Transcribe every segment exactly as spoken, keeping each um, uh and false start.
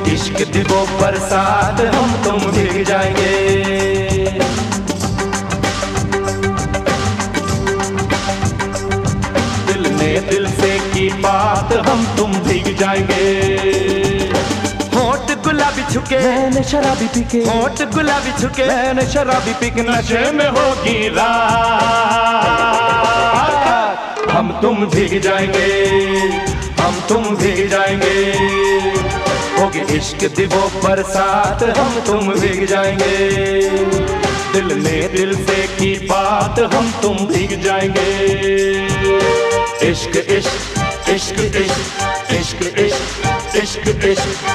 इश्क दी वो बरसात हम तुम भीग जाएंगे। दिल ने दिल से की बात हम तुम भीग जाएंगे। होठ गुलाबी छुके मैंने शराबी पी के, होठ गुलाबी छुके मैंने शराबी पी के, नशे में होगी रात हम तुम भीग जाएंगे, हम तुम भीग जाएंगे। होगी इश्क दी वो बरसात हम तुम भीग जाएंगे। दिल ने दिल से की बात हम तुम भीग जाएंगे। इश्क इश्क इश्क इश्क इश्क इश्क इश्क इश्क।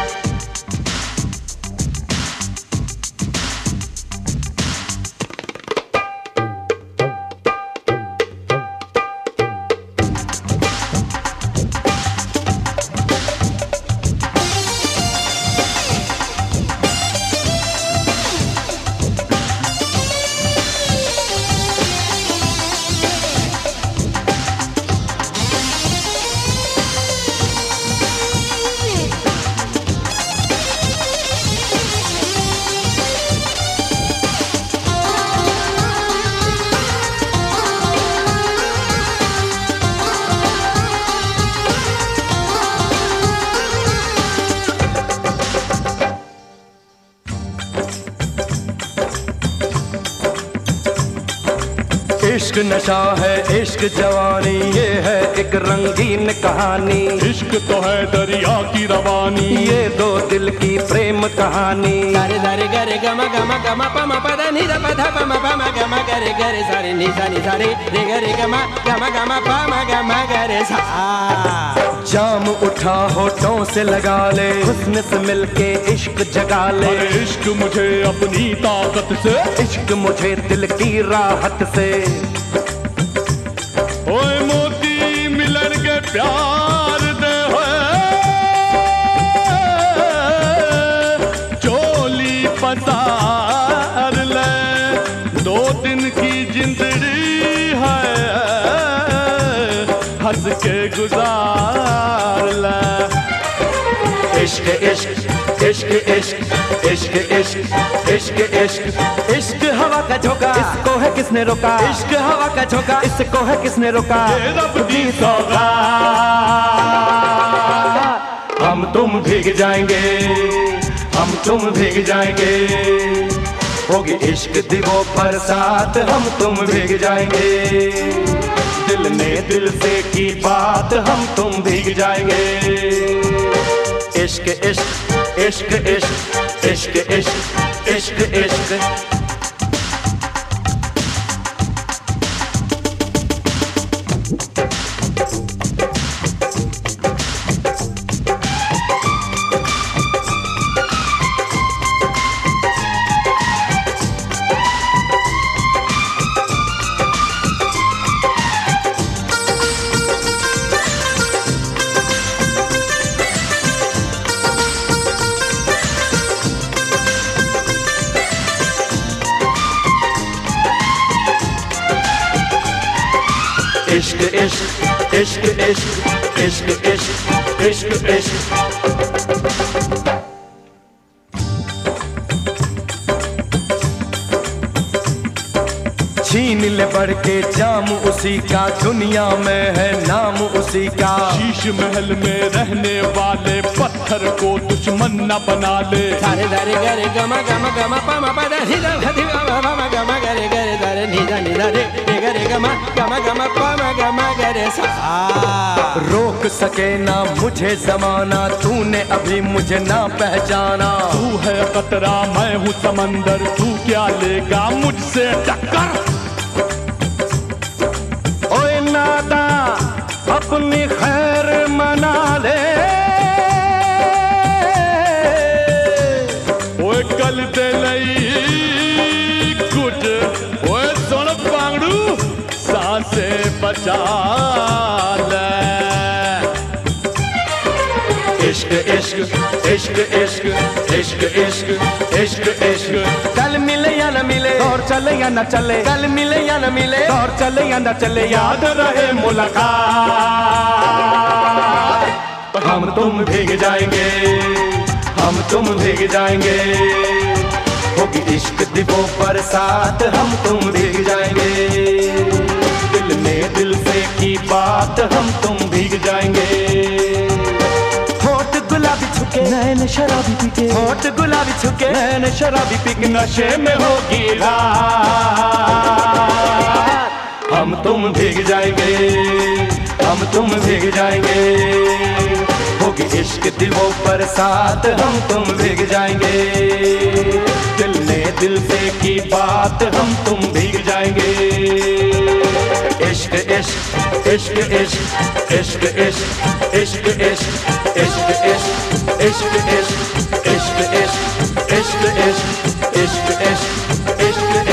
इश्क नशा है, इश्क जवानी, ये है एक रंगीन कहानी। इश्क तो है दरिया की रवानी, ये दो दिल की प्रेम कहानी। सारे सारे गरे गम गम गम पम पद नि द पध पम पम गम गरे गरे सारे नि सा नि सारे रे गरे गम गम गम पम गम गरे सा। जाम उठा होठों से लगा ले, हुस्न से मिलके इश्क जगा ले। इश्क मुझे अपनी ताकत से, इश्क मुझे दिल की राहत से। ओए मोती मिलन के प्यार दे चोली पसार ले, दो दिन की जिंदड़ी है हंस के गुजार ले। इश्क इश्क इश्क इश्क इश्क इश्क इश्क इश्क इश्क हवा का झोंका, इसको है किसने रोका। इश्क हवा का झोंका, इसको है किसने रोका। ये रब दी सौगात हम तुम भीग जाएंगे, हम तुम भीग जाएंगे। होगी इश्क दी वो बरसात हम तुम भीग जाएंगे। दिल ने दिल से की बात हम तुम भीग जाएंगे। इश्क इश्क इश्क इश्क इश्क इश्क इश्क इश्क। इश्क इश्क इश्क इश्क इश्क इश्क इश्क इश्क। छीन ले बढ़ के जाम उसी का, दुनिया में है नाम उसी का। शीश महल में रहने वाले पत्थर को दुश्मन न बना ले। सारे सारे गरे गम गम गम पम पद नि द पध पम गम गरे गरे सारे नि द नि द रे गरे गम गम गम पम गम गरे सा। रोक सके ना मुझे जमाना, तूने अभी मुझे ना पहचाना। तू है कतरा मैं हूँ समंदर, तू क्या लेगा मुझसे टक्कर। ओए नादा अपनी खैर मना ले, ओए कल दे लई कुछ, ओए सुन पांगड़ू सांसे बचा ले। इश्क इश्क इश्क इश्क इश्क इश्क इश्क इश्क। कल मिले या न मिले, और चले या न चले। कल मिले या न मिले, और चले या न चले, याद रहे मुलाकात। हम तुम भीग जाएंगे, हम तुम भीग जाएंगे। होगी इश्क दिवों बरसात हम तुम भीग जाएंगे। दिल ने दिल से की बात हम तुम भीग जाएंगे। होठ गुलाबी छुके नैन शराबी पीके, होठ गुलाबी छुके नैन शराबी पीके, नशे में होगी रात हम तुम भीग जाएंगे। हम तुम भीग जाएंगे। होगी इश्क दिवों बरसात हम तुम भीग जाएंगे। दिल ने दिल से की बात हम तुम भीग जाएंगे। इश्क इश्क इश्क इश्क इश्क इश्क इश्क इश्क इश्क इश्क इश्क इश्क इश्क इश्क इश्क इश्क इश्क इश्क इश्क